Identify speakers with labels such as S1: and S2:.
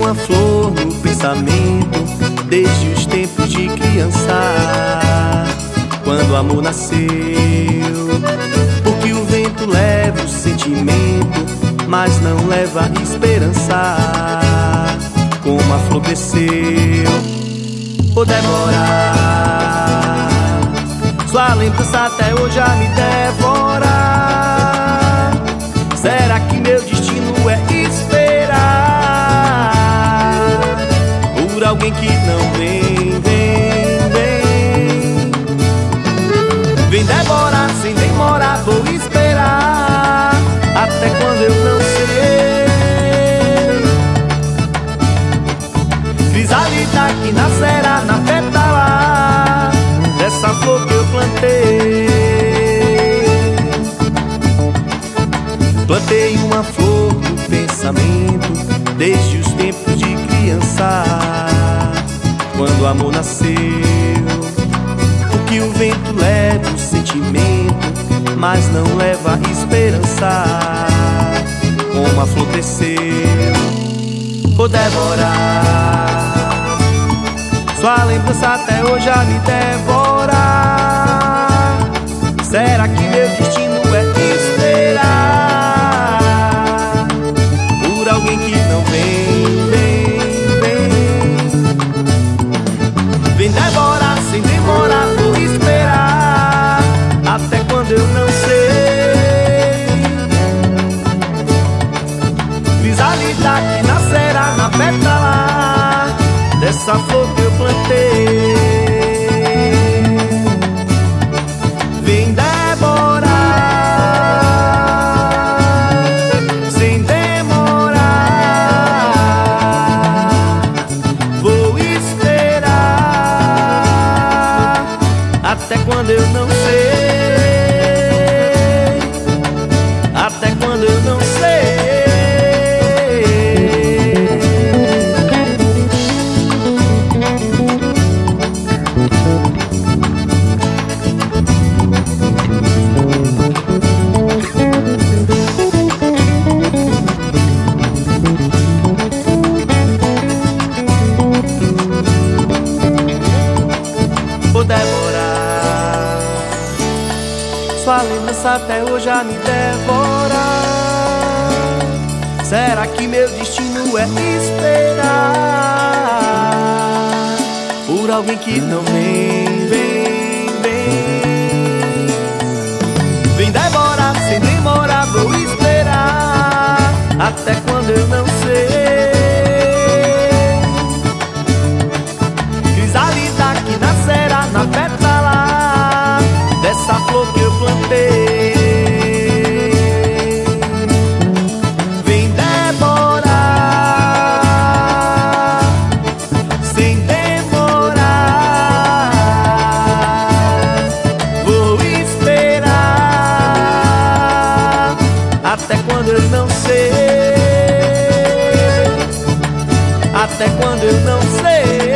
S1: uma flor no pensamento desde os tempos de criança, quando o amor nasceu. Porque o vento leva o sentimento, mas não leva a esperança. Como a flor cresceu, vou demorar. Sua lembrança até hoje a me devora. Será que meu destino é esperar por alguém que não vem, vem demorar sem demorar, vou esperar até quando eu não sei. Crisalida que nascerá na pétala dessa flor que eu plantei. Plantei uma flor no pensamento desde os tempos de criança, quando o amor nasceu. Porque o vento leva o sentimento, mas não leva a esperança. Como a flor cresceu, vou devorar. Sua lembrança até hoje a me devora. Será que meu destino é esperar por alguém que não vem devorar sem demorar, vou esperar até quando eu não sei. Crisalida que nascerá na pétala dessa flor que eu plantei. Vem devorar sem demorar, vou esperar até quando eu não sei, até quando eu não sei. Vou devorar. Sua lembrança até hoje a me devora. Será que meu destino é esperar por alguém que não vem devorar sem demorar, vou esperar até quando eu não sei. Crisalida que nascerá na pétala dessa flor que eu plantei. Vem demorar sem demorar, vou esperar até quando eu não sei, até quando eu não sei.